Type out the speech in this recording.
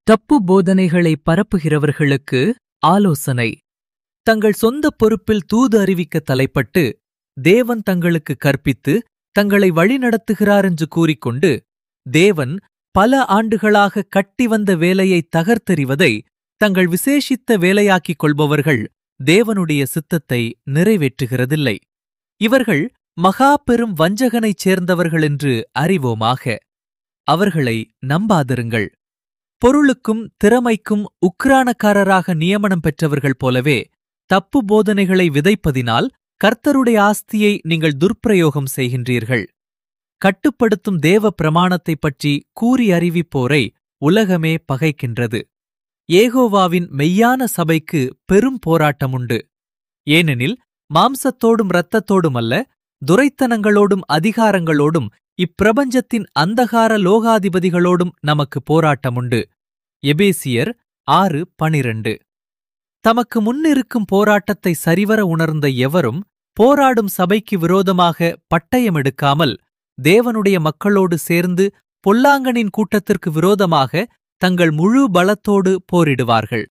தப்பு போதனைகளை பரப்புகிறவர்களுக்கு ஆலோசனை. தங்கள் சொந்த பொறுப்பில் தூது அறிவிக்க தலைப்பட்டு, தேவன் தங்களுக்கு கற்பித்து தங்களை வழிநடத்துகிறார் என்று கூறிக்கொண்டு, தேவன் பல ஆண்டுகளாக கட்டி வந்த வேலையை தகர்த்தெறிவதை தங்கள் விசேஷித்த வேலையாக்கிக் கொள்பவர்கள் தேவனுடைய சித்தத்தை நிறைவேற்றுகிறதில்லை. இவர்கள் மகா பெரும் வஞ்சகனைச் சேர்ந்தவர்களென்று அறிவோமாக. அவர்களை நம்பாதிருங்கள். பொருளுக்கும் திறமைக்கும் உக்ரானக்காரராக நியமனம் பெற்றவர்கள் போலவே தப்பு போதனைகளை விதைப்பதினால் கர்த்தருடைய ஆஸ்தியை நீங்கள் துர்ப்பிரயோகம் செய்கின்றீர்கள். கட்டுப்படுத்தும் தேவ பிரமாணத்தைப் பற்றி கூறி அறிவிப்போரை உலகமே பகைக்கின்றது. ஏகோவாவின் மெய்யான சபைக்கு பெரும் போராட்டமுண்டு. ஏனெனில் மாம்சத்தோடும் இரத்தத்தோடும் அல்ல, துரைத்தனங்களோடும் அதிகாரங்களோடும் இப்பிரபஞ்சத்தின் அந்தகார லோகாதிபதிகளோடும் நமக்கு போராட்டமுண்டு. எபேசியர் 6:12. தமக்கு முன்னிருக்கும் போராட்டத்தை சரிவர உணர்ந்த எவரும் போராடும் சபைக்கு விரோதமாக பட்டயம் எடுக்காமல் தேவனுடைய மக்களோடு சேர்ந்து பொல்லாங்கனின் கூட்டத்திற்கு விரோதமாக தங்கள் முழு பலத்தோடு போரிடுவார்கள்.